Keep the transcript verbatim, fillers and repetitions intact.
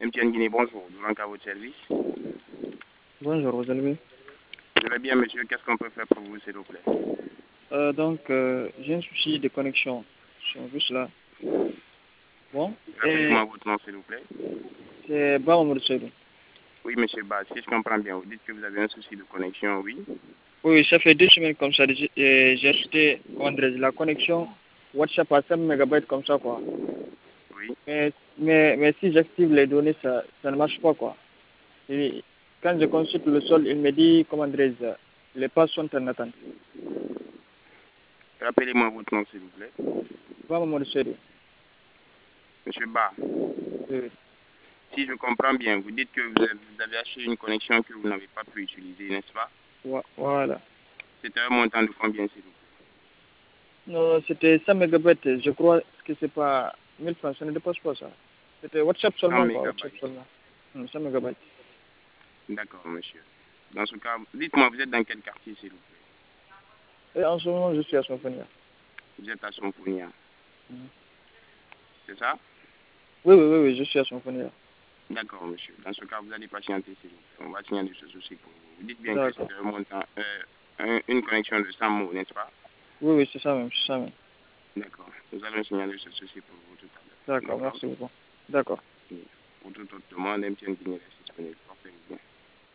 M T N Guinée, bonjour. Durant qu'à votre service. Bonjour, vous allez bien? Je vais bien, monsieur. Qu'est-ce qu'on peut faire pour vous, s'il vous plaît? Euh, donc, euh, j'ai un souci de connexion. Je suis juste là. Bon, et Rappelez-moi votre nom, s'il vous plaît. c'est Bahamoud Seydou. Oui, monsieur Bas, si je comprends bien, vous dites que vous avez un souci de connexion, oui. Oui, ça fait deux semaines comme ça. J'ai euh, j'ai acheté, comment dirais-je, la connexion WhatsApp à cinq mégabytes comme ça, quoi. Oui. Mais, mais, mais si j'active les données, ça, ça ne marche pas, quoi. Et quand je consulte le sol, il me dit, comment dirais-je, les pages sont en attente. Rappelez-moi votre nom, s'il vous plaît. Bahamoud Seydou. Monsieur Bas, Oui, si je comprends bien, vous dites que vous avez, vous avez acheté une connexion que vous n'avez pas pu utiliser, n'est-ce pas? oui. Voilà. C'était un montant de combien, s'il vous plaît? Non, c'était cinq mégabytes. Je crois que c'est pas mille francs, ça ne dépasse pas ça. C'était WhatsApp cent seulement, quoi, WhatsApp mégabytes. seulement. Hmm, cinq mégabytes. D'accord, monsieur. Dans ce cas, dites-moi, vous êtes dans quel quartier, s'il vous plaît? Et en ce moment, je suis à Symphonia. Vous êtes à Somponia, Hmm. c'est ça? Oui, oui, oui, oui, je suis à Symphonia. D'accord, monsieur. Dans ce cas, vous allez patienter, s'il vous plaît. On va signaler ce souci pour vous. Vous dites bien que D'accord. c'était un montant, euh, un- une connexion de cent mots, n'est-ce pas? Oui, oui, c'est ça même, c'est ça même. D'accord. Nous allons signaler ce souci pour vous tout à l'heure. D'accord, D'accord? merci beaucoup. D'accord. Oui. Pour toute autre demande, M T N Guinée reste disponible. Portez-vous bien.